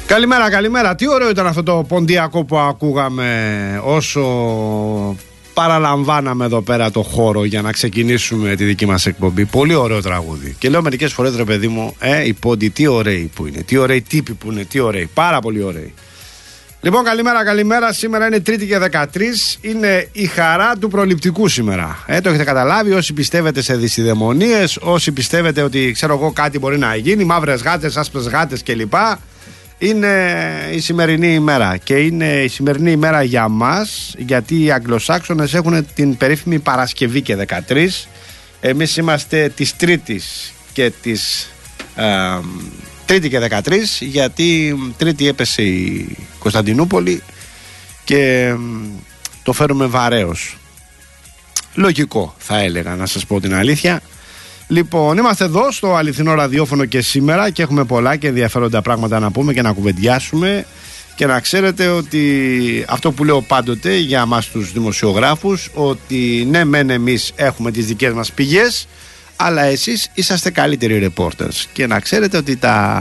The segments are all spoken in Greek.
Καλημέρα. Τι ωραίο ήταν αυτό το ποντιακό που ακούγαμε όσο παραλαμβάναμε εδώ πέρα το χώρο για να ξεκινήσουμε τη δική μας εκπομπή. Πολύ ωραίο τραγούδι. Και λέω μερικές φορές, ρε παιδί μου, οι πόντιοι τι ωραίοι που είναι, τι ωραίοι τύποι που είναι, τι ωραίοι, πάρα πολύ ωραίοι. Λοιπόν, καλημέρα. Σήμερα είναι Τρίτη και 13. Είναι η χαρά του προληπτικού σήμερα. Το έχετε καταλάβει. Όσοι πιστεύετε σε δυσιδαιμονίες, όσοι πιστεύετε ότι ξέρω εγώ κάτι μπορεί να γίνει, μαύρες γάτες, άσπρες γάτες κλπ. Είναι η σημερινή ημέρα. Και είναι η σημερινή ημέρα για μας, γιατί οι Αγγλοσάξονες έχουν την περίφημη Παρασκευή και 13. Εμείς είμαστε της Τρίτης και της Τρίτη και 13, γιατί Τρίτη έπεσε η Κωνσταντινούπολη και το φέρουμε βαρέως. Λογικό θα έλεγα, να σας πω την αλήθεια. Λοιπόν, είμαστε εδώ στο αληθινό ραδιόφωνο και σήμερα και έχουμε πολλά και ενδιαφέροντα πράγματα να πούμε και να κουβεντιάσουμε. Και να ξέρετε ότι αυτό που λέω πάντοτε για μας τους δημοσιογράφους, ότι ναι μεν εμείς έχουμε τις δικές μας πηγές, αλλά εσείς είσαστε καλύτεροι reporters. Και να ξέρετε ότι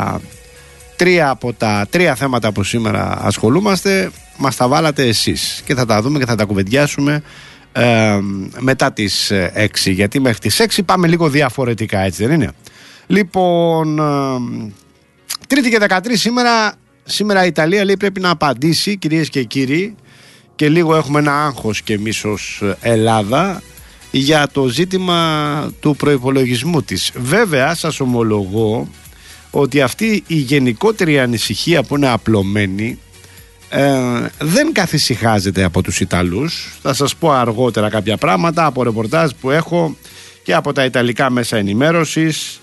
τα τρία θέματα που σήμερα ασχολούμαστε μας τα βάλατε εσείς. Και θα τα δούμε και θα τα κουβεντιάσουμε μετά τις 6. Γιατί μέχρι τις 6 πάμε λίγο διαφορετικά, έτσι δεν είναι? Λοιπόν, Τρίτη και 13 σήμερα η Ιταλία λέει πρέπει να απαντήσει, κυρίες και κύριοι, και λίγο έχουμε ένα άγχος και εμείς ως Ελλάδα για το ζήτημα του προϋπολογισμού της. Βέβαια σας ομολογώ ότι αυτή η γενικότερη ανησυχία που είναι απλωμένη δεν καθησυχάζεται από τους Ιταλούς. Θα σας πω αργότερα κάποια πράγματα από ρεπορτάζ που έχω και από τα Ιταλικά μέσα ενημέρωσης,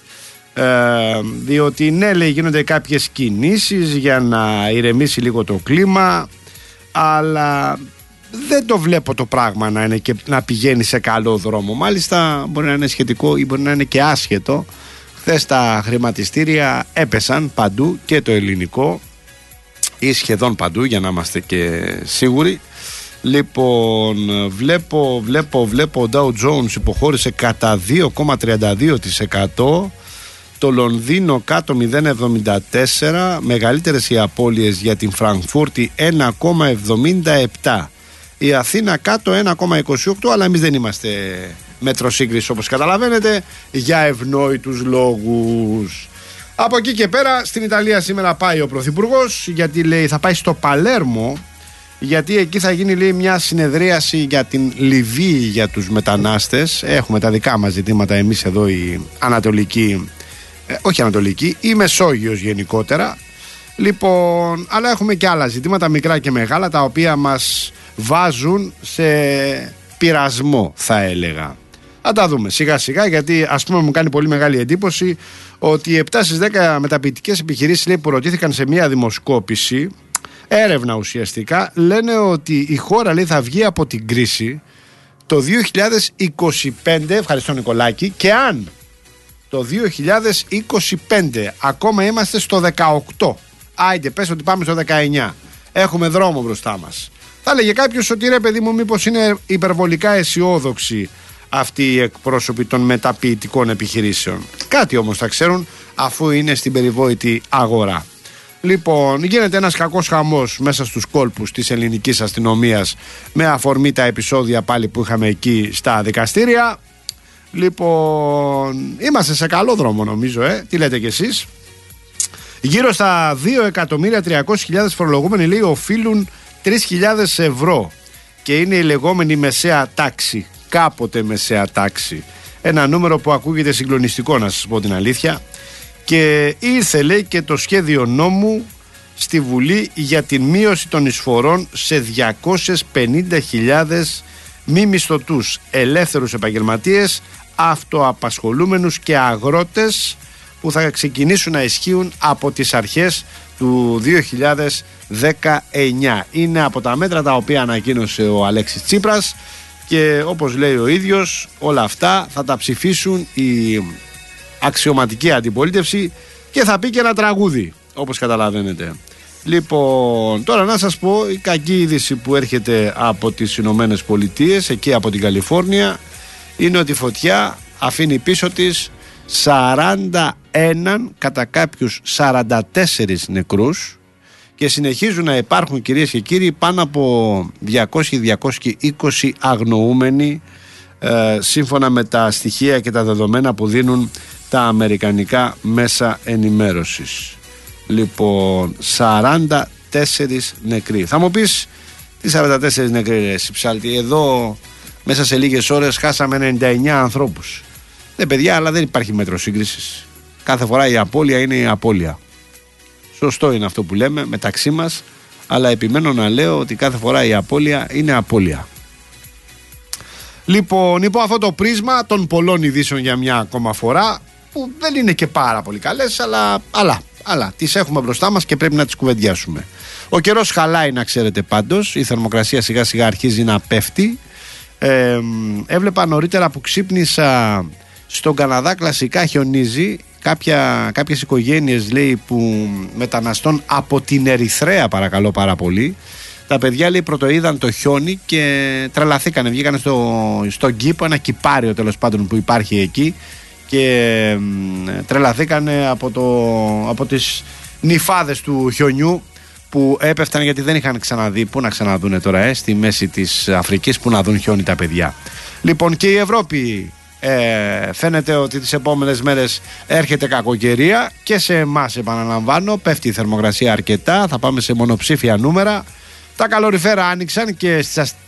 διότι ναι, λέει, γίνονται κάποιες κινήσεις για να ηρεμήσει λίγο το κλίμα, αλλά δεν το βλέπω το πράγμα να είναι και να πηγαίνει σε καλό δρόμο. Μάλιστα μπορεί να είναι σχετικό ή μπορεί να είναι και άσχετο. Χθες τα χρηματιστήρια έπεσαν παντού, και το ελληνικό, ή σχεδόν παντού, για να είμαστε και σίγουροι. Λοιπόν, βλέπω ο Dow Jones υποχώρησε κατά 2,32%, το Λονδίνο κάτω 0,74%, μεγαλύτερες οι απώλειες για την Φραγκφούρτη 1,77%, η Αθήνα κάτω 1,28%, αλλά εμείς δεν είμαστε μέτρο σύγκρισης όπως καταλαβαίνετε, για ευνόητους λόγους. Από εκεί και πέρα στην Ιταλία σήμερα πάει ο Πρωθυπουργός, γιατί λέει θα πάει στο Παλέρμο, γιατί εκεί θα γίνει, λέει, μια συνεδρίαση για την Λιβύη, για τους μετανάστες. Έχουμε τα δικά μας ζητήματα εμείς εδώ η Ανατολική, όχι Ανατολική, η Μεσόγειος γενικότερα. Λοιπόν, αλλά έχουμε και άλλα ζητήματα μικρά και μεγάλα, τα οποία μας βάζουν σε πειρασμό, θα έλεγα. Θα τα δούμε σιγά σιγά, γιατί ας πούμε μου κάνει πολύ μεγάλη εντύπωση ότι οι 7 στις 10 μεταποιητικές επιχειρήσεις, λέει, που ρωτήθηκαν σε μια δημοσκόπηση, έρευνα ουσιαστικά, λένε ότι η χώρα, λέει, θα βγει από την κρίση το 2025, ευχαριστώ Νικολάκη, και αν το 2025 ακόμα είμαστε στο 18, άιντε πες ότι πάμε στο 19, έχουμε δρόμο μπροστά μας. Θα λέγε κάποιος ότι ρε παιδί μου, μήπως είναι υπερβολικά αισιόδοξοι αυτοί οι εκπρόσωποι των μεταποιητικών επιχειρήσεων. Κάτι όμως θα ξέρουν, αφού είναι στην περιβόητη αγορά. Λοιπόν, γίνεται ένας κακός χαμός μέσα στους κόλπους της ελληνικής αστυνομίας, με αφορμή τα επεισόδια πάλι που είχαμε εκεί στα δικαστήρια. Λοιπόν, είμαστε σε καλό δρόμο νομίζω, τι λέτε κι εσείς? Γύρω στα 2.300.000 φορολογούμενοι, λέει, οφείλουν 3.000 ευρώ και είναι η λεγόμενη μεσαία τάξη, κάποτε μεσαία τάξη. Ένα νούμερο που ακούγεται συγκλονιστικό, να σας πω την αλήθεια. Και ήρθε, λέει, και το σχέδιο νόμου στη Βουλή για την μείωση των εισφορών σε 250.000 μη μισθωτούς ελεύθερους επαγγελματίες, αυτοαπασχολούμενους και αγρότες, που θα ξεκινήσουν να ισχύουν από τις αρχές του 2019. Είναι από τα μέτρα τα οποία ανακοίνωσε ο Αλέξης Τσίπρας, και όπως λέει ο ίδιος, όλα αυτά θα τα ψηφίσουν η αξιωματική αντιπολίτευση και θα πει και ένα τραγούδι, όπως καταλαβαίνετε. Λοιπόν, τώρα να σας πω η κακή είδηση που έρχεται από τις Ηνωμένες Πολιτείες, εκεί από την Καλιφόρνια, είναι ότι η φωτιά αφήνει πίσω της 41, κατά κάποιους 44 νεκρούς, και συνεχίζουν να υπάρχουν, κυρίες και κύριοι, πάνω από 200-220 αγνοούμενοι σύμφωνα με τα στοιχεία και τα δεδομένα που δίνουν τα αμερικανικά μέσα ενημέρωσης. Λοιπόν, 44 νεκροί. Θα μου πεις, τι 44 νεκροί ρε εσύ Ψάλτη? Εδώ μέσα σε λίγες ώρες χάσαμε 99 ανθρώπους. Ναι παιδιά, αλλά δεν υπάρχει μέτρο σύγκρισης. Κάθε φορά η απώλεια είναι η απώλεια. Σωστό είναι αυτό που λέμε μεταξύ μας, αλλά επιμένω να λέω ότι κάθε φορά η απώλεια είναι απώλεια. Λοιπόν, υπό αυτό το πρίσμα των πολλών ειδήσεων για μια ακόμα φορά, που δεν είναι και πάρα πολύ καλές, αλλά τις έχουμε μπροστά μας και πρέπει να τις κουβεντιάσουμε. Ο καιρός χαλάει, να ξέρετε πάντως, η θερμοκρασία σιγά σιγά αρχίζει να πέφτει. Έβλεπα νωρίτερα που ξύπνησα, στον Καναδά κλασικά χιονίζει. Κάποιες οικογένειες, λέει, που μεταναστών από την Ερυθρέα, παρακαλώ πάρα πολύ, τα παιδιά, λέει, πρωτοείδαν το χιόνι και τρελαθήκανε, βγήκανε στον κήπο, ένα κυπάριο τέλος πάντων που υπάρχει εκεί, και τρελαθήκανε από τις νυφάδες του χιονιού που έπεφταν, γιατί δεν είχαν ξαναδεί. Πού να ξαναδούνε τώρα, στη μέση της Αφρικής, που να δουν χιόνι τα παιδιά. Λοιπόν, και η Ευρώπη φαίνεται ότι τις επόμενες μέρες έρχεται κακοκαιρία και σε εμάς, επαναλαμβάνω, πέφτει η θερμοκρασία αρκετά, θα πάμε σε μονοψήφια νούμερα. Τα καλοριφέρα άνοιξαν και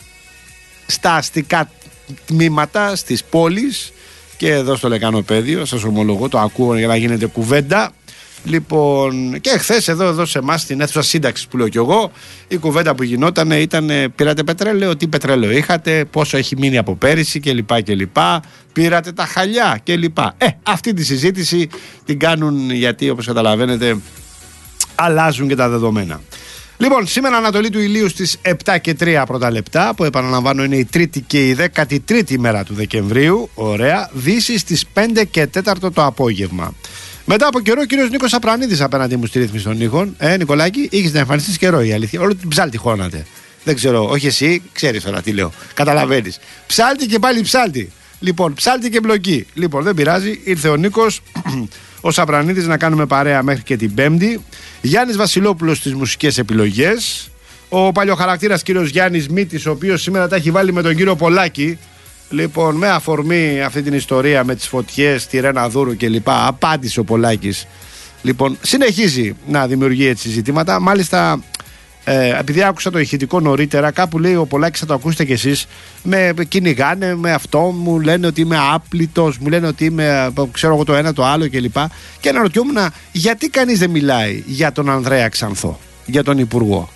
στα αστικά τμήματα στις πόλεις και εδώ στο Λεκανοπέδιο, σας ομολογώ, το ακούω για να γίνεται κουβέντα. Λοιπόν, και χθες εδώ σε εμάς στην αίθουσα σύνταξης που λέω κι εγώ, η κουβέντα που γινόταν ήταν: πήρατε πετρέλαιο, τι πετρέλαιο είχατε, πόσο έχει μείνει από πέρυσι κλπ. Πήρατε τα χαλιά κλπ. Αυτή τη συζήτηση την κάνουν γιατί, όπως καταλαβαίνετε, αλλάζουν και τα δεδομένα. Λοιπόν, σήμερα ανατολή του ηλίου στις 7 και 3 πρώτα λεπτά, που επαναλαμβάνω είναι η τρίτη και η 13η μέρα του Δεκεμβρίου. Ωραία. Δύση στις 5 και 4 το απόγευμα. Μετά από καιρό, ο κύριος Νίκος Απρανίδης απέναντι μου στη ρύθμιση των ήχων. Νικολάκη, είχες να εμφανιστείς καιρό, η αλήθεια. Όλο την ψάλτη χώνατε. Δεν ξέρω, όχι εσύ, ξέρεις τώρα τι λέω. Καταλαβαίνεις. Ψάλτη και πάλι ψάλτη. Λοιπόν, ψάλτη και μπλοκή. Λοιπόν, δεν πειράζει. Ήρθε ο Νίκος, ο Σαπρανίδης, να κάνουμε παρέα μέχρι και την Πέμπτη. Γιάννης Βασιλόπουλος στις μουσικές επιλογές. Ο παλιοχαρακτήρας κύριος Γιάννης Μήτης, ο οποίος σήμερα τα έχει βάλει με τον κύριο Πολάκη. Λοιπόν, με αφορμή αυτή την ιστορία με τις φωτιές στη Ρένα Δούρου κλπ. Απάντησε ο Πολάκης. Λοιπόν, συνεχίζει να δημιουργεί έτσι ζητήματα. Μάλιστα, επειδή άκουσα το ηχητικό νωρίτερα, κάπου λέει ο Πολάκης, θα το ακούσετε κι εσείς, με κυνηγάνε με αυτό, μου λένε ότι είμαι άπλητος, μου λένε ότι είμαι, ξέρω εγώ, το ένα το άλλο κλπ. Και αναρωτιόμουν γιατί κανείς δεν μιλάει για τον Ανδρέα Ξανθό, για τον Υπουργό.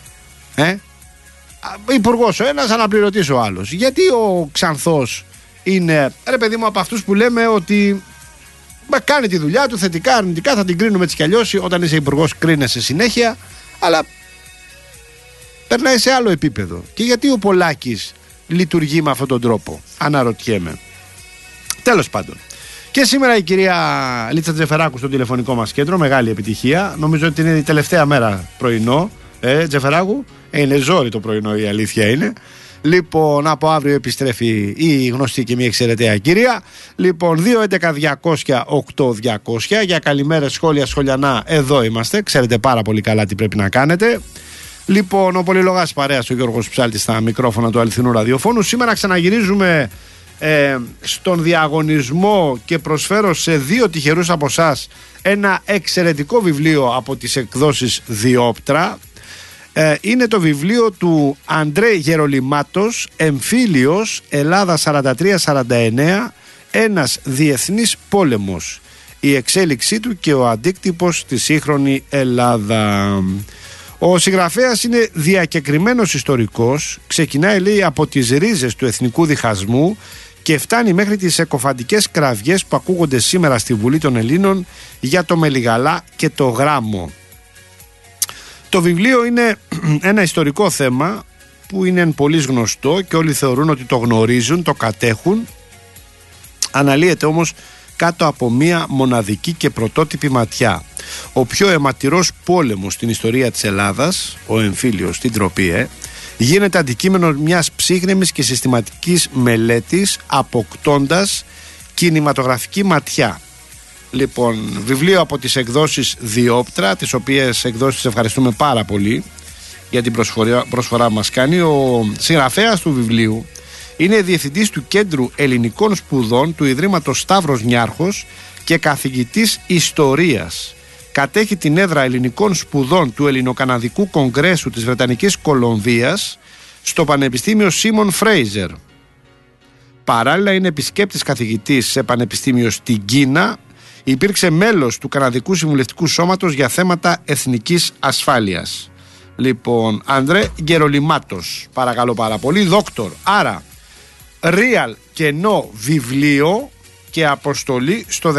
Υπουργός ο ένας, αναπληρωτής ο άλλος. Γιατί ο Ξανθός είναι, ρε παιδί μου, από αυτούς που λέμε ότι κάνει τη δουλειά του θετικά, αρνητικά, θα την κρίνουμε έτσι κι αλλιώς. Όταν είσαι υπουργός κρίνεσαι συνέχεια, αλλά περνάει σε άλλο επίπεδο. Και γιατί ο Πολάκης λειτουργεί με αυτόν τον τρόπο, αναρωτιέμαι. Τέλος πάντων. Και σήμερα η κυρία Λίτσα Τζεφεράκου στο τηλεφωνικό μας κέντρο, μεγάλη επιτυχία. Νομίζω ότι είναι η τελευταία μέρα πρωινό. Τζεφεράκου, είναι ζόρι το πρωινό, η αλήθεια είναι. Λοιπόν, από αύριο επιστρέφει η γνωστή και μη εξαιρεταία κυρία. Λοιπόν, 2.11.200.8.200 για καλημέρες, σχόλια, σχολιανά. Εδώ είμαστε. Ξέρετε πάρα πολύ καλά τι πρέπει να κάνετε. Λοιπόν, ο πολυλογάς παρέας, ο Γιώργος Ψάλτης, στα μικρόφωνα του αληθινού ραδιοφώνου. Σήμερα ξαναγυρίζουμε στον διαγωνισμό και προσφέρω σε 2 τυχερούς από εσάς ένα εξαιρετικό βιβλίο από τις εκδόσεις Διόπτρα. Είναι το βιβλίο του Αντρέ Γερολιμάτος, Εμφύλιος, Ελλάδα 43-49, ένας διεθνής πόλεμος, η εξέλιξή του και ο αντίκτυπος στη σύγχρονη Ελλάδα. Ο συγγραφέας είναι διακεκριμένος ιστορικός, ξεκινάει, λέει, από τις ρίζες του εθνικού διχασμού και φτάνει μέχρι τις εκοφαντικές κραυγές που ακούγονται σήμερα στη Βουλή των Ελλήνων για το Μελιγαλά και το Γράμμο. Το βιβλίο είναι ένα ιστορικό θέμα που είναι πολύς γνωστό και όλοι θεωρούν ότι το γνωρίζουν, το κατέχουν. Αναλύεται όμως κάτω από μία μοναδική και πρωτότυπη ματιά. Ο πιο αιματηρός πόλεμος στην ιστορία της Ελλάδας, ο εμφύλιος στην τροπή, γίνεται αντικείμενο μιας ψύχρεμης και συστηματικής μελέτης, αποκτώντας κινηματογραφική ματιά. Λοιπόν, βιβλίο από τις εκδόσεις Διόπτρα, τις οποίες εκδόσεις ευχαριστούμε πάρα πολύ για την προσφορά μας κάνει. Ο συγγραφέας του βιβλίου είναι διευθυντής του Κέντρου Ελληνικών Σπουδών του Ιδρύματος Σταύρος Νιάρχος και καθηγητής ιστορίας. Κατέχει την έδρα ελληνικών σπουδών του Ελληνοκαναδικού Κογκρέσου της Βρετανικής Κολομβίας στο Πανεπιστήμιο Σίμον Φρέιζερ. Παράλληλα είναι επισκέπτης καθηγητής σε πανεπιστήμιο στην Κίνα. Υπήρξε μέλος του Καναδικού Συμβουλευτικού Σώματος για θέματα εθνικής ασφάλειας. Λοιπόν, Ανδρέ Γκερολιμάτος, παρακαλώ πάρα πολύ, δόκτορ. Άρα, real κενό βιβλίο και αποστολή στο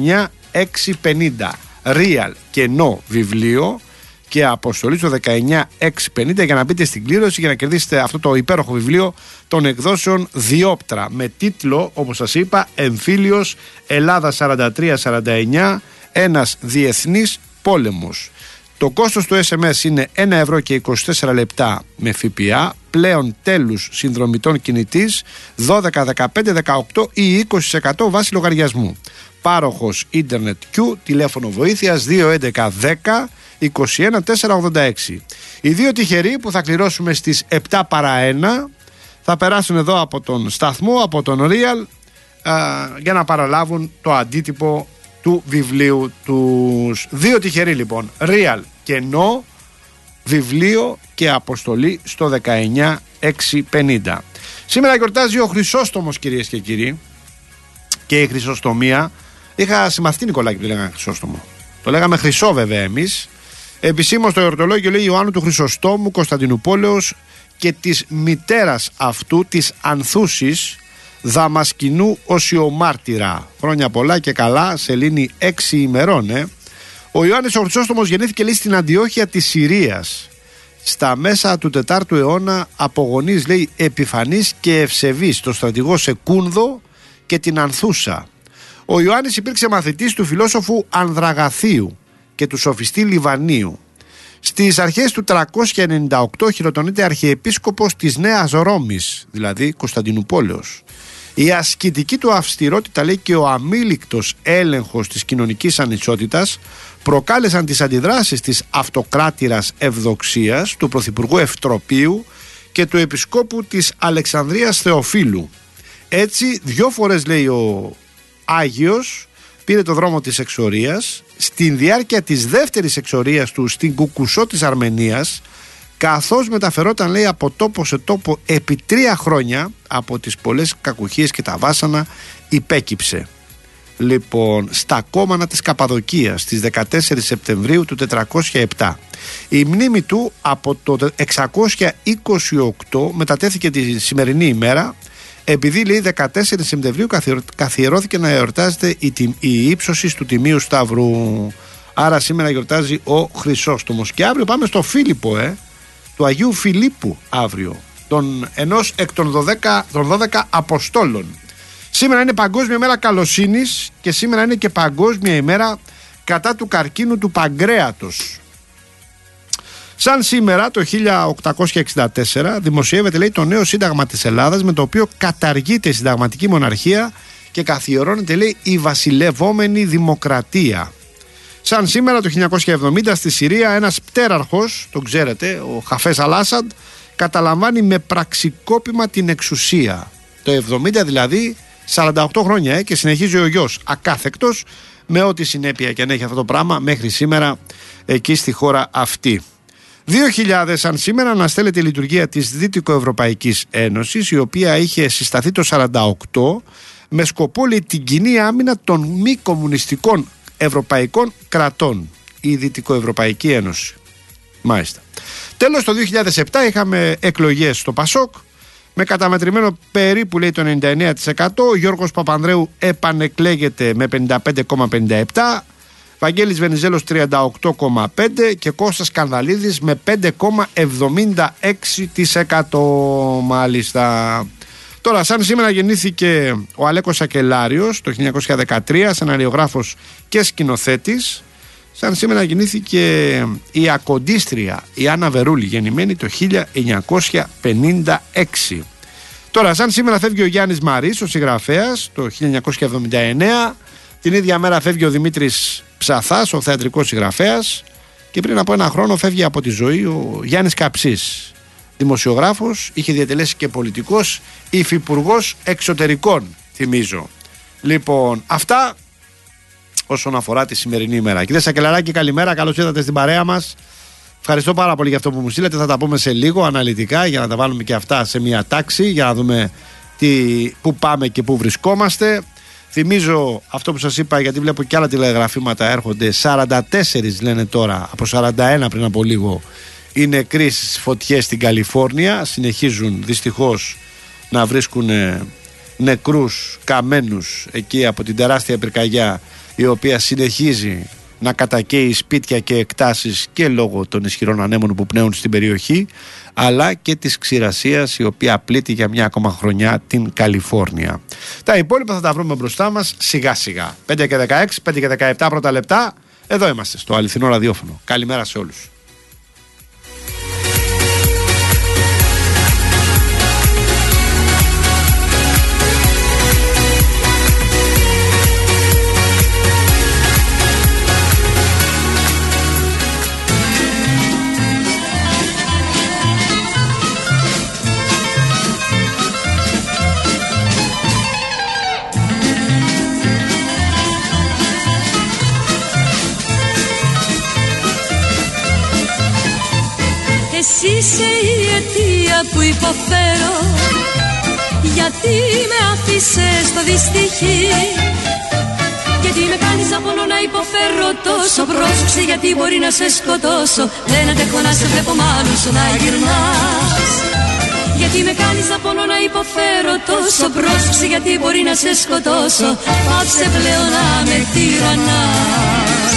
19650. Real κενό βιβλίο και αποστολή στο 19650 για να μπείτε στην κλήρωση για να κερδίσετε αυτό το υπέροχο βιβλίο των εκδόσεων Διόπτρα με τίτλο, όπως σας είπα, Εμφύλιος Ελλάδα 43-49, ένας διεθνής πόλεμος. Το κόστος του SMS είναι 1 ευρώ και 24 λεπτά με ΦΠΑ, πλέον τέλους συνδρομητών κινητής 12, 15, 18 ή 20% βάση λογαριασμού. Πάροχος Ίντερνετ Q, τηλέφωνο βοήθειας 211 10 21 486. Οι δύο τυχεροί που θα κληρώσουμε στις 7 παρά 1 θα περάσουν εδώ από τον σταθμό, από τον Real, για να παραλάβουν το αντίτυπο του βιβλίου τους. Δύο τυχεροί λοιπόν, Real κενό βιβλίο και αποστολή στο 19650. Σήμερα γιορτάζει ο Χρυσόστομος, κυρίες και κύριοι, και η Χρυσοστομία. Είχα συμμαθητή Νικολάκη που λέγαμε Χρυσόστομο. Το λέγαμε Χρυσό βέβαια εμείς. Επισήμως το εορτολόγιο λέει Ιωάννου του Χρυσοστόμου Κωνσταντινούπολεως και της μητέρας αυτού, της Ανθούσης Δαμασκηνού Οσιομάρτυρα. Χρόνια πολλά και καλά, σελήνη 6 ημερών. Ο Ιωάννης ο Χρυσόστομος γεννήθηκε λέει στην Αντιόχεια της Συρίας στα μέσα του 4ου αιώνα από γονείς λέει επιφανής και ευσεβής, το στρατηγό Σεκούνδο και την Ανθούσα. Ο Ιωάννης υπήρξε μαθητής του φιλόσοφου Ανδραγαθίου και του σοφιστή Λιβανίου. Στις αρχές του 398 χειροτονείται αρχιεπίσκοπος της Νέας Ρώμης, δηλαδή Κωνσταντινουπόλεως. Η ασκητική του αυστηρότητα λέει και ο αμήλικτος έλεγχος της κοινωνικής ανισότητας προκάλεσαν τις αντιδράσεις της αυτοκράτηρας Ευδοξίας, του πρωθυπουργού Ευτροπίου και του επισκόπου της Αλεξανδρίας Θεοφύλου. Έτσι 2 φορές λέει ο Άγιος πήρε το δρόμο της εξορίας. Στην διάρκεια της δεύτερης εξορίας του στην Κουκουσό της Αρμενίας, καθώς μεταφερόταν λέει από τόπο σε τόπο επί 3 χρόνια από τις πολλές κακουχίες και τα βάσανα, υπέκυψε. Λοιπόν, στα κόμματα της Καπαδοκίας στις 14 Σεπτεμβρίου του 407. Η μνήμη του από το 628 μετατέθηκε τη σημερινή ημέρα, επειδή λέει 14 Σεπτεμβρίου καθιερώθηκε να εορτάζεται η ύψωση του Τιμίου Σταυρού. Άρα σήμερα γιορτάζει ο Χρυσόστομος. Και αύριο πάμε στο Φίλιππο, του Αγίου Φιλίππου αύριο, ενός εκ των 12 Αποστόλων. Σήμερα είναι Παγκόσμια ημέρα καλοσύνης και σήμερα είναι και Παγκόσμια ημέρα κατά του καρκίνου του παγκρέατος. Σαν σήμερα το 1864 δημοσιεύεται λέει το νέο σύνταγμα της Ελλάδας, με το οποίο καταργείται η συνταγματική μοναρχία και καθιερώνεται λέει η βασιλευόμενη δημοκρατία. Σαν σήμερα το 1970 στη Συρία ένας πτέραρχος, τον ξέρετε, ο Χαφές Αλάσαντ, καταλαμβάνει με πραξικόπημα την εξουσία. Το 70 δηλαδή, 48 χρόνια και συνεχίζει ο γιος ακάθεκτος, με ό,τι συνέπεια και αν έχει αυτό το πράγμα μέχρι σήμερα εκεί στη χώρα αυτή. 2000 σαν σήμερα αναστέλλεται η λειτουργία της Δυτικοευρωπαϊκής Ένωσης, η οποία είχε συσταθεί το 1948 με σκοπό λέει, την κοινή άμυνα των μη κομμουνιστικών ευρωπαϊκών κρατών, η Δυτικοευρωπαϊκή Ένωση. Μάλιστα. Τέλος, το 2007 είχαμε εκλογές στο Πασόκ με καταμετρημένο περίπου λέει το 99%. Ο Γιώργος Παπανδρέου επανεκλέγεται με 55,57%, Βαγγέλης Βενιζέλος 38,5% και Κώστας Κανδαλίδης με 5,76%. Μάλιστα. Τώρα, σαν σήμερα γεννήθηκε ο Αλέκος Ακελάριος το 1913, σεναριογράφος και σκηνοθέτης. Σαν σήμερα γεννήθηκε η ακοντίστρια η Άννα Βερούλη, γεννημένη το 1956. Τώρα, σαν σήμερα φεύγει ο Γιάννης Μαρίς, ο συγγραφέας, το 1979, Την ίδια μέρα φεύγει ο Δημήτρης Ψαθάς, ο θεατρικός συγγραφέας, και πριν από ένα χρόνο φεύγει από τη ζωή ο Γιάννης Καψής, δημοσιογράφος, είχε διατελέσει και πολιτικός, υφυπουργός εξωτερικών, θυμίζω. Λοιπόν, αυτά όσον αφορά τη σημερινή ημέρα. Κύριε Σακελαράκη, καλημέρα, καλώς ήρθατε στην παρέα μας. Ευχαριστώ πάρα πολύ για αυτό που μου στείλετε. Θα τα πούμε σε λίγο αναλυτικά για να τα βάλουμε και αυτά σε μια τάξη, για να δούμε πού πάμε και πού βρισκόμαστε. Θυμίζω αυτό που σας είπα, γιατί βλέπω και άλλα τηλεγραφήματα έρχονται. 44 λένε τώρα, από 41 πριν από λίγο, οι νεκροί στις φωτιές στην Καλιφόρνια. Συνεχίζουν δυστυχώς να βρίσκουν νεκρούς, καμένους εκεί από την τεράστια πυρκαγιά, η οποία συνεχίζει να κατακαίει σπίτια και εκτάσεις και λόγω των ισχυρών ανέμων που πνέουν στην περιοχή, αλλά και της ξηρασίας η οποία πλήττει για μια ακόμα χρονιά την Καλιφόρνια. Τα υπόλοιπα θα τα βρούμε μπροστά μας σιγά σιγά. 5 και 16, 5 και 17 πρώτα λεπτά. Εδώ είμαστε στο αληθινό ραδιόφωνο. Καλημέρα σε όλους. Εσύ είσαι η αιτία που υποφέρω, γιατί με άφησες στο δυστυχή. Γιατί με κάνεις να πονώ να υποφέρω τόσο. Πρόσεξε, γιατί μπορεί να σε σκοτώσω. Δεν αντέχω να σε βλέπω μάλλον σου να γυρνάς. Γιατί με κάνεις να πονώ να υποφέρω τόσο. Πρόσεξε, γιατί μπορεί να σε σκοτώσω. Πάψε πλέον να με τυραννάς.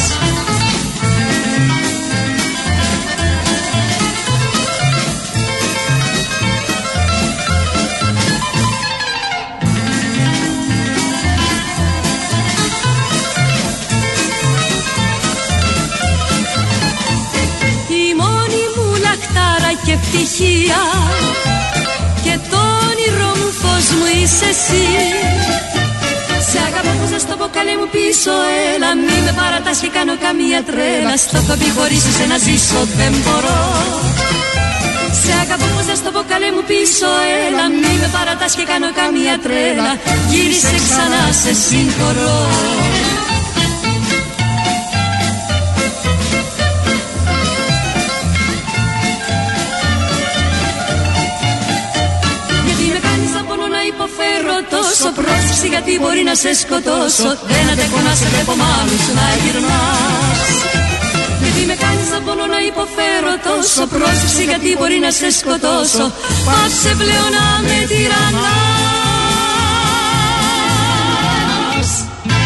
Και ευτυχία και το όνειρό μου φως μου είσαι εσύ. Σε αγαπώ που σας το πω, καλέ μου πίσω έλα. Μη με παρατάς και κάνω καμία τρέλα. Στο κοπί χωρίς εσένα ζήσω δεν μπορώ. Σε αγαπώ που σας το πω, καλέ μου πίσω έλα. Μη με παρατάς και κάνω καμία τρέλα. Γύρισε ξανά, σε συγχωρώ. Υποφέρω τόσο. Πρόσεξε, γιατί μπορεί να σε σκοτώσω. Δεν αντέχω να σε βλέπω μάλλον σου να γυρνάς. Γιατί με κάνεις να πονώ να υποφέρω τόσο. Πρόσεξε, γιατί μπορεί να σε σκοτώσω. Πάψε πλέον να με τυραννάς.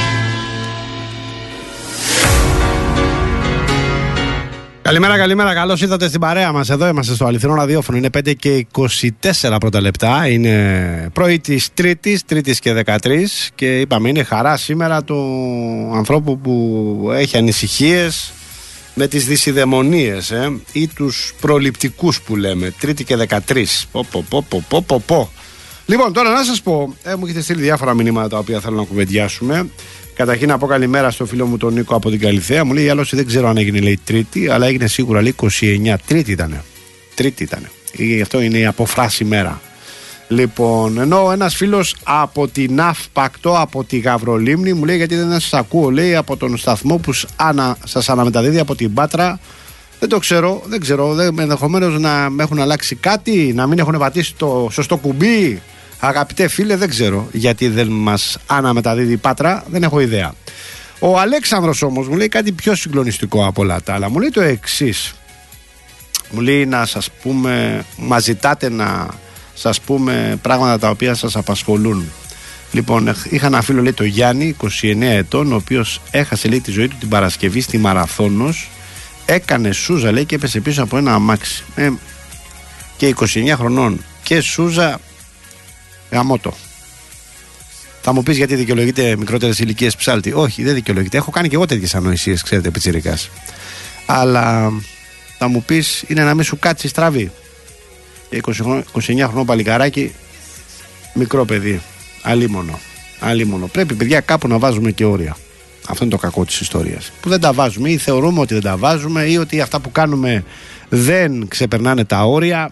Καλημέρα, καλημέρα. Καλώς ήρθατε στην παρέα μας. Εδώ είμαστε στο αληθινό ραδιόφωνο. Είναι 5 και 24 πρώτα λεπτά. Είναι πρωί της Τρίτης και 13. Και είπαμε, είναι χαρά σήμερα του ανθρώπου που έχει ανησυχίες με τις δυσιδαιμονίες ή τους προληπτικούς που λέμε. Τρίτη και 13. Πω. Λοιπόν, τώρα να σας πω, μου έχετε στείλει διάφορα μηνύματα τα οποία θέλω να κουβεντιάσουμε. Καταρχήν να πω καλημέρα στο φίλο μου τον Νίκο από την Καλιθέα. Μου λέει άλλωστε δεν ξέρω αν έγινε, λέει, Τρίτη, αλλά έγινε σίγουρα, λέει, 29. Τρίτη ήταν. Αυτό είναι η αποφράση μέρα. Λοιπόν, ενώ ένας φίλος από την ΑΦΠΑΚΤΟ, από τη Γαυρολίμνη, μου λέει γιατί δεν σας ακούω, λέει, από τον σταθμό που σας αναμεταδίδει από την Πάτρα. Δεν το ξέρω, ενδεχομένως να με έχουν αλλάξει κάτι, να μην έχουν πατήσει το σωστό κουμπί. Αγαπητέ φίλε, δεν ξέρω γιατί δεν μας αναμεταδίδει η Πάτρα, δεν έχω ιδέα. Ο Αλέξανδρος όμως μου λέει κάτι πιο συγκλονιστικό από όλα τα άλλα. Μου λέει το εξής. Μου λέει να σας πούμε, μας ζητάτε να σας πούμε πράγματα τα οποία σας απασχολούν. Λοιπόν, είχα ένα φίλο, λέει, το Γιάννη, 29 ετών, ο οποίος έχασε, λέει, τη ζωή του την Παρασκευή στη Μαραθώνος. Έκανε σούζα, λέει, και έπεσε πίσω από ένα αμάξι. Και 29 χρονών και σούζα. Γαμώτο. Θα μου πεις γιατί δικαιολογείται μικρότερες ηλικίες ψάλτη. Όχι, δεν δικαιολογείται. Έχω κάνει και εγώ τέτοιες ανοησίες, ξέρετε, πιτσιρικάς. Αλλά θα μου πεις, είναι να μην σου κάτσει στραβή. 29 χρονών παλικαράκι, μικρό παιδί. Αλίμονο. Πρέπει, παιδιά, κάπου να βάζουμε και όρια. Αυτό είναι το κακό της ιστορίας. Που δεν τα βάζουμε, ή θεωρούμε ότι δεν τα βάζουμε, ή ότι αυτά που κάνουμε δεν ξεπερνάνε τα όρια.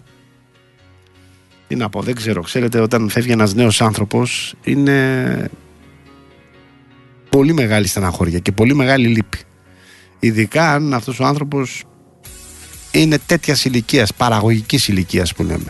Τι να πω, δεν ξέρω. Ξέρετε, όταν φεύγει ένας νέος άνθρωπος, είναι πολύ μεγάλη στεναχώρια και πολύ μεγάλη λύπη. Ειδικά αν αυτός ο άνθρωπος είναι τέτοιας ηλικίας, παραγωγικής ηλικίας που λέμε.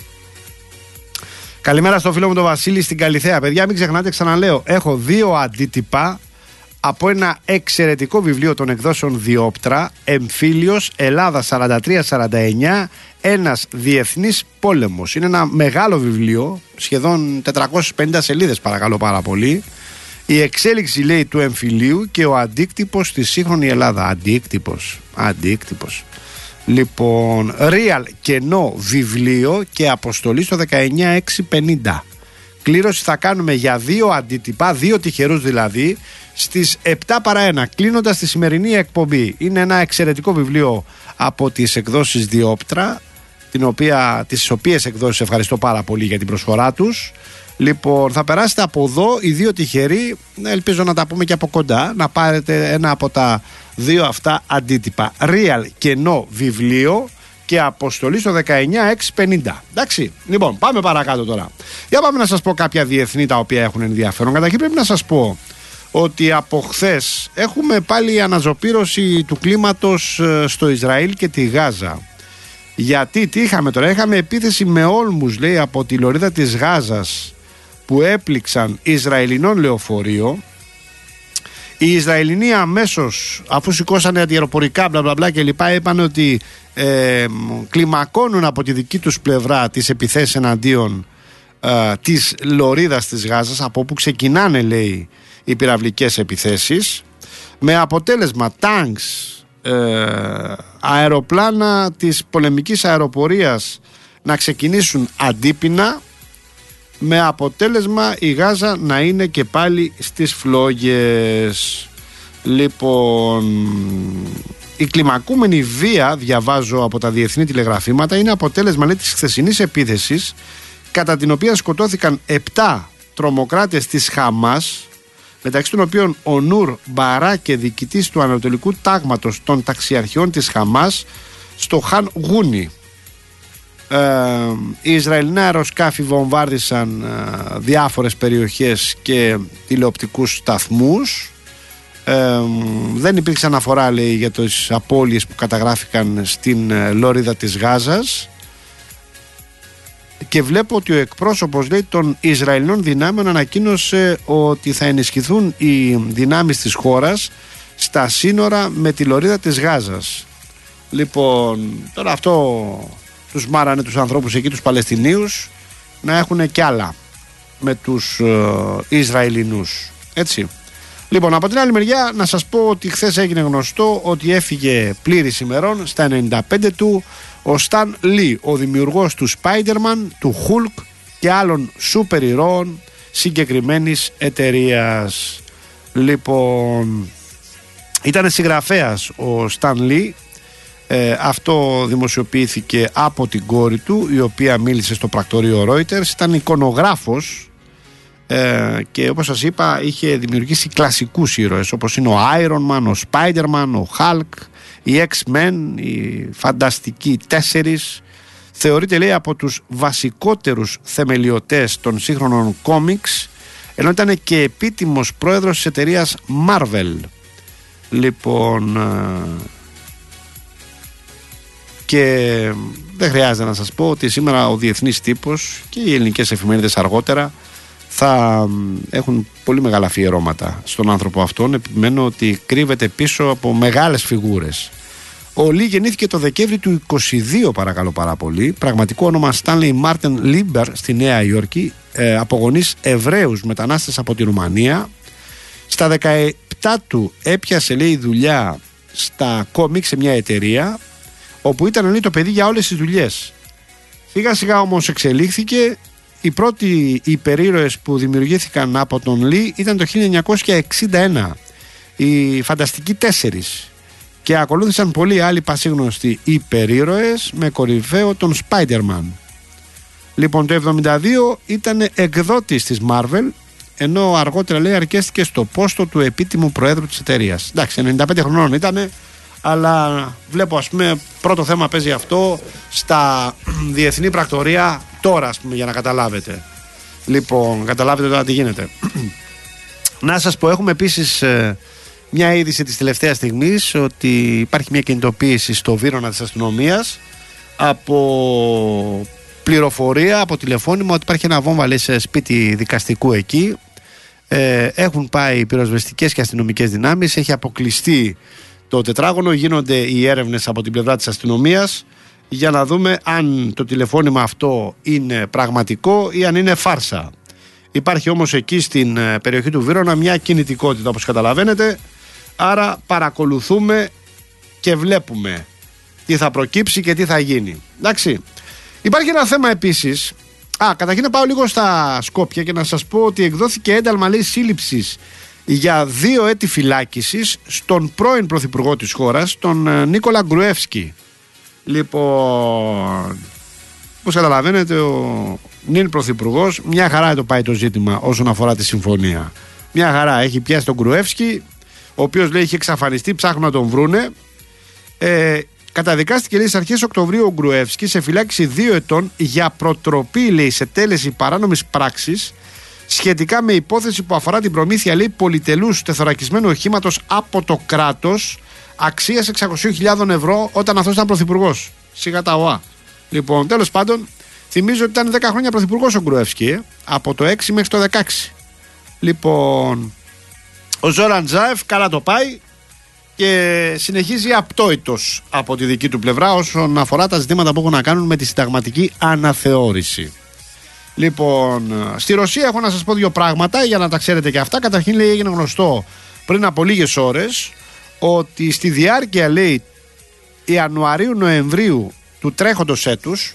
Καλημέρα στο φίλο μου τον Βασίλη στην Καλιθέα. Παιδιά, μην ξεχνάτε, ξαναλέω, έχω 2 αντίτυπα από ένα εξαιρετικό βιβλίο των εκδόσεων Διόπτρα, Εμφύλιος, Ελλάδα 43-49, ένας διεθνής πόλεμος. Είναι ένα μεγάλο βιβλίο, σχεδόν 450 σελίδες, παρακαλώ πάρα πολύ. Η εξέλιξη, λέει, του εμφυλίου και ο αντίκτυπος στη σύγχρονη Ελλάδα. Αντίκτυπος. Λοιπόν, real κενό βιβλίο και αποστολή στο 19650. Κλήρωση θα κάνουμε για 2 αντίτυπα, 2 τυχερούς δηλαδή, στις 7 παρά 1, κλείνοντας τη σημερινή εκπομπή. Είναι ένα εξαιρετικό βιβλίο από τις εκδόσεις Διόπτρα, τις οποίες εκδόσεις ευχαριστώ πάρα πολύ για την προσφορά τους. Λοιπόν, θα περάσετε από εδώ οι 2 τυχεροί, ελπίζω να τα πούμε και από κοντά, να πάρετε ένα από τα 2 αυτά αντίτυπα. Real κενό βιβλίο και αποστολή στο 19650. Εντάξει, λοιπόν, πάμε παρακάτω τώρα. Για πάμε να σας πω κάποια διεθνή τα οποία έχουν ενδιαφέρον. Καταρχήν πρέπει να σας πω ότι από χθες έχουμε πάλι αναζωπήρωση του κλίματος στο Ισραήλ και τη Γάζα. Γιατί, τι είχαμε τώρα? Είχαμε επίθεση με όλμους, λέει, από τη λωρίδα της Γάζας που έπληξαν Ισραηλινών λεωφορείο. Οι Ισραηλινοί αμέσως, αφού σηκώσανε αντιαεροπορικά μπλα μπλα μπλα και λοιπά, είπαν ότι κλιμακώνουν από τη δική τους πλευρά τις επιθέσεις εναντίον της λωρίδας της Γάζας, από όπου ξεκινάνε, λέει, οι πυραυλικές επιθέσεις, με αποτέλεσμα τάγκς, αεροπλάνα της πολεμικής αεροπορίας να ξεκινήσουν αντίπεινα, με αποτέλεσμα η Γάζα να είναι και πάλι στις φλόγες. Λοιπόν, η κλιμακούμενη βία, διαβάζω από τα διεθνή τηλεγραφήματα, είναι αποτέλεσμα, λέει, της χθεσινής επίθεσης, κατά την οποία σκοτώθηκαν 7 τρομοκράτες της Χαμάς, μεταξύ των οποίων ο Νούρ Μπαράκε, διοικητής του Ανατολικού Τάγματος των Ταξιαρχιών της Χαμάς, στο Χαν Γούνι. Οι Ισραηλινά αεροσκάφη βομβάρδισαν διάφορες περιοχές και τηλεοπτικούς σταθμούς. Δεν υπήρξε αναφορά, λέει, για τις απώλειες που καταγράφηκαν στην λωρίδα της Γάζας, και βλέπω ότι ο εκπρόσωπος, λέει, των Ισραηλινών δυνάμεων ανακοίνωσε ότι θα ενισχυθούν οι δυνάμεις της χώρας στα σύνορα με τη λωρίδα της Γάζας. Λοιπόν, τώρα αυτό τους μάρανε τους ανθρώπους εκεί, τους Παλαιστινίους, να έχουν κι άλλα με τους Ισραηλινούς, έτσι. Λοιπόν, από την άλλη μεριά να σας πω ότι χθες έγινε γνωστό ότι έφυγε πλήρης ημερών στα 95 του ο Σταν Λι, ο δημιουργός του Spider-Man, του Hulk και άλλων σούπερ ηρώων συγκεκριμένης εταιρείας. Λοιπόν, ήταν συγγραφέας ο Σταν Λι. Αυτό δημοσιοποιήθηκε από την κόρη του, η οποία μίλησε στο πρακτορείο Reuters. Ήταν εικονογράφος και, όπως σας είπα, είχε δημιουργήσει κλασικούς ήρωες όπως είναι ο Iron Man, ο Spider-Man, ο Hulk, οι X-Men, οι Φανταστικοί 4. Θεωρείται, λέει, από τους βασικότερους θεμελιωτές των σύγχρονων κόμιξ, ενώ ήταν και επίτιμος πρόεδρος της εταιρείας Marvel. Λοιπόν, και δεν χρειάζεται να σας πω ότι σήμερα ο διεθνής τύπος και οι ελληνικές εφημερίδες αργότερα θα έχουν πολύ μεγάλα αφιερώματα στον άνθρωπο αυτόν. Επιμένω ότι κρύβεται πίσω από μεγάλες φιγούρες. Ο Λί γεννήθηκε το Δεκέμβρη του 22, παρακαλώ πάρα πολύ. Πραγματικό όνομα Stanley Martin Lieber στη Νέα Υόρκη, από γονείς Εβραίους μετανάστες από τη Ρουμανία. Στα 17 του έπιασε, λέει, δουλειά στα κόμικ σε μια εταιρεία, όπου ήταν, λέει, το παιδί για όλες τις δουλειές. Σιγά σιγά όμως εξελίχθηκε. Οι πρώτοι υπερήρωες που δημιουργήθηκαν από τον Λί ήταν το 1961, οι Φανταστικοί 4, και ακολούθησαν πολλοί άλλοι πασίγνωστοι υπερήρωες με κορυφαίο τον Spider-Man. Λοιπόν, το 1972 ήταν εκδότης της Marvel, ενώ αργότερα λέει αρκέστηκε στο πόστο του επίτιμου προέδρου της εταιρείας. Εντάξει, 95 χρονών ήτανε, αλλά βλέπω, ας πούμε, πρώτο θέμα παίζει αυτό στα διεθνή πρακτορία τώρα, ας πούμε, για να καταλάβετε. Λοιπόν, καταλάβετε τώρα τι γίνεται. Να σας πω, έχουμε επίσης μια είδηση της τελευταίας στιγμής ότι υπάρχει μια κινητοποίηση στο Βύρωνα της αστυνομίας από πληροφορία, από τηλεφώνημα ότι υπάρχει ένα βόμβα, λέει, σε σπίτι δικαστικού εκεί. Έχουν πάει πυροσβεστικές και αστυνομικές δυνάμεις, έχει αποκλειστεί το τετράγωνο, γίνονται οι έρευνες από την πλευρά της αστυνομίας για να δούμε αν το τηλεφώνημα αυτό είναι πραγματικό ή αν είναι φάρσα. Υπάρχει όμως εκεί στην περιοχή του Βύρωνα μια κινητικότητα, όπως καταλαβαίνετε, άρα παρακολουθούμε και βλέπουμε τι θα προκύψει και τι θα γίνει. Εντάξει. Υπάρχει ένα θέμα επίσης. Καταρχήν να πάω λίγο στα Σκόπια και να σας πω ότι εκδόθηκε ένταλμα, λέει, σύλληψης για 2 έτη φυλάκισης στον πρώην πρωθυπουργό της χώρας, τον Νίκολα Γκρουεύσκι. Λοιπόν, όπως καταλαβαίνετε, ο νυν πρωθυπουργός, μια χαρά το πάει το ζήτημα όσον αφορά τη συμφωνία. Μια χαρά, έχει πιάσει τον Γκρουεύσκι, ο οποίος, λέει, είχε εξαφανιστεί, ψάχνουν να τον βρούνε. Καταδικάστηκε, λέει, στις αρχές Οκτωβρίου ο Γκρουεύσκι σε φυλάκιση 2 ετών για προτροπή, λέει, σε τέλεση παράνομης πράξης σχετικά με υπόθεση που αφορά την προμήθεια, λέει, πολυτελούς τεθωρακισμένου οχήματος από το κράτος αξίας 600.000 ευρώ όταν αυτός ήταν πρωθυπουργός. Σιγά τα ΟΑ. Λοιπόν, τέλος πάντων, θυμίζω ότι ήταν 10 χρόνια πρωθυπουργός ο Γκρουεύσκι, από το 6 μέχρι το 16. Λοιπόν, ο Ζόραν Τζάεφ καλά το πάει και συνεχίζει απτόητος από τη δική του πλευρά όσον αφορά τα ζητήματα που έχουν να κάνουν με τη συνταγματική αναθεώρηση. Λοιπόν, στη Ρωσία έχω να σας πω 2 πράγματα για να τα ξέρετε και αυτά. Καταρχήν, λέει, έγινε γνωστό πριν από λίγες ώρες ότι στη διάρκεια, λέει, Ιανουαρίου-Νοεμβρίου του τρέχοντος έτους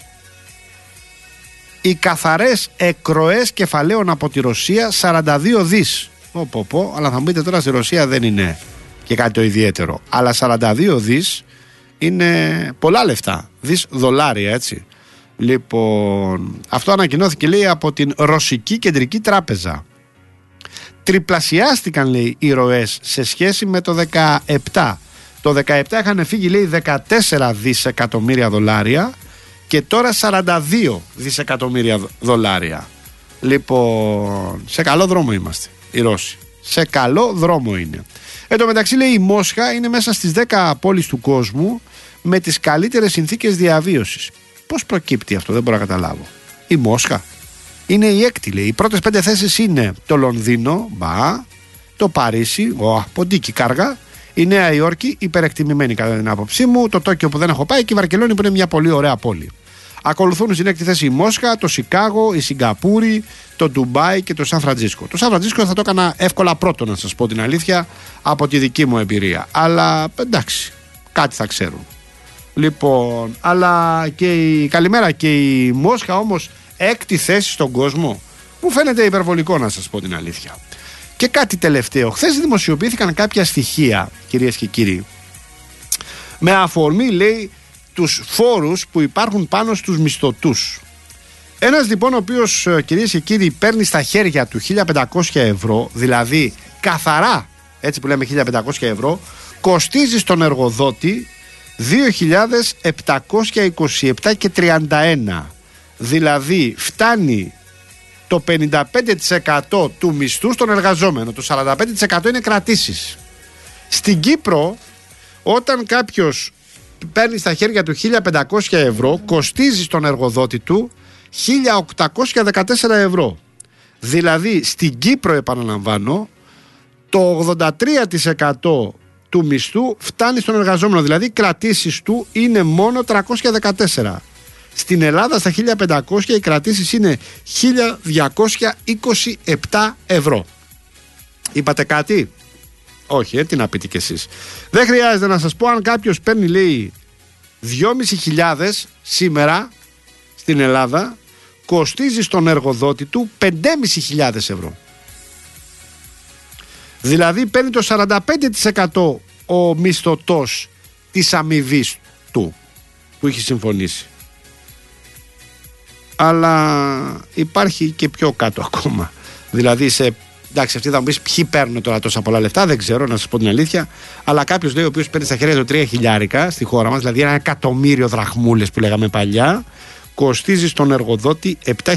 οι καθαρές εκροές κεφαλαίων από τη Ρωσία 42 δις. Αλλά θα μου πείτε τώρα, στη Ρωσία δεν είναι και κάτι το ιδιαίτερο, αλλά 42 δις είναι πολλά λεφτά, δις δολάρια, έτσι. Λοιπόν, αυτό ανακοινώθηκε, λέει, από την Ρωσική Κεντρική Τράπεζα. Τριπλασιάστηκαν, λέει, οι ροές σε σχέση με το 17. Το 17 είχαν φύγει, λέει, 14 δισεκατομμύρια δολάρια και τώρα 42 δισεκατομμύρια δολάρια. Λοιπόν, σε καλό δρόμο είμαστε οι Ρώσοι. Σε καλό δρόμο είναι. Εν τω μεταξύ, λέει, η Μόσχα είναι μέσα στις 10 πόλεις του κόσμου με τις καλύτερες συνθήκες διαβίωσης. Πώς προκύπτει αυτό, δεν μπορώ να καταλάβω. Η Μόσχα είναι η 6η, λέει. Οι πρώτες 5 θέσεις είναι το Λονδίνο, το Παρίσι, ποντίκι κάργα, η Νέα Υόρκη, υπερεκτιμημένη κατά την άποψή μου, το Τόκιο που δεν έχω πάει και η Βαρκελόνη που είναι μια πολύ ωραία πόλη. Ακολουθούν στην 6η θέση η Μόσχα, το Σικάγο, η Σιγκαπούρη, το Ντουμπάι και το Σαν Φραντζίσκο. Το Σαν Φραντζίσκο θα το έκανα εύκολα πρώτο, να σας πω την αλήθεια, από τη δική μου εμπειρία. Αλλά εντάξει, κάτι θα ξέρουν. Λοιπόν, αλλά και καλημέρα και η Μόσχα όμως 6η θέση στον κόσμο, μου φαίνεται υπερβολικό, να σας πω την αλήθεια. Και κάτι τελευταίο, χθες δημοσιοποιήθηκαν κάποια στοιχεία, κυρίες και κύριοι, με αφορμή, λέει, τους φόρους που υπάρχουν πάνω στους μισθωτούς. Ένας, λοιπόν, ο οποίος, κυρίες και κύριοι, παίρνει στα χέρια του 1.500 ευρώ, δηλαδή καθαρά, έτσι που λέμε, 1.500 ευρώ, κοστίζει στον εργοδότη 2.727 και 31. Δηλαδή φτάνει το 55% του μισθού στον εργαζόμενο. Το 45% είναι κρατήσεις. Στην Κύπρο, όταν κάποιος παίρνει στα χέρια του 1.500 ευρώ, κοστίζει στον εργοδότη του 1.814 ευρώ. Δηλαδή στην Κύπρο, επαναλαμβάνω, το 83% του μισθού φτάνει στον εργαζόμενο. Δηλαδή οι κρατήσεις του είναι μόνο 314. Στην Ελλάδα στα 1.500 οι κρατήσεις είναι 1.227 ευρώ. Είπατε κάτι? Όχι, τι να πείτε κι εσείς. Δεν χρειάζεται να σας πω, αν κάποιος παίρνει, λέει, 2.500 σήμερα στην Ελλάδα, κοστίζει στον εργοδότη του 5.500 ευρώ. Δηλαδή παίρνει το 45% ο μισθωτός της αμοιβής του που έχει συμφωνήσει. Αλλά υπάρχει και πιο κάτω ακόμα. Δηλαδή σε Εντάξει, αυτοί θα μου πει ποιοι παίρνουν τώρα τόσα πολλά λεφτά, δεν ξέρω, να σας πω την αλήθεια. Αλλά κάποιος λέει, ο οποίος παίρνει στα χέρια του 3 χιλιάρικα στη χώρα μας, δηλαδή 1 εκατομμύριο δραχμούλες που λέγαμε παλιά, κοστίζει στον εργοδότη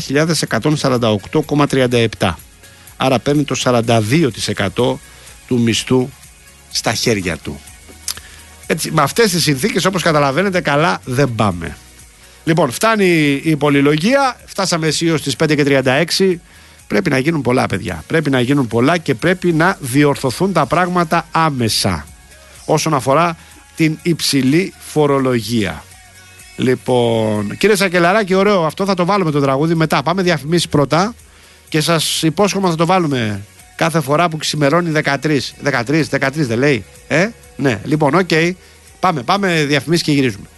7.148,37. Άρα παίρνει το 42% του μισθού στα χέρια του. Έτσι, με αυτές τις συνθήκες, όπως καταλαβαίνετε, καλά δεν πάμε. Λοιπόν, φτάνει η πολυλογία. Φτάσαμε αισίως στις 5:36. Πρέπει να γίνουν πολλά, παιδιά. Πρέπει να γίνουν πολλά και πρέπει να διορθωθούν τα πράγματα άμεσα όσον αφορά την υψηλή φορολογία. Λοιπόν, κύριε Σακελαράκη, ωραίο, αυτό θα το βάλουμε το τραγούδι μετά. Πάμε διαφημίσεις πρώτα και σας υπόσχομαι θα το βάλουμε κάθε φορά που ξημερώνει 13 δεν λέει. Ναι, λοιπόν, οκ. Πάμε διαφημίσεις και γυρίζουμε.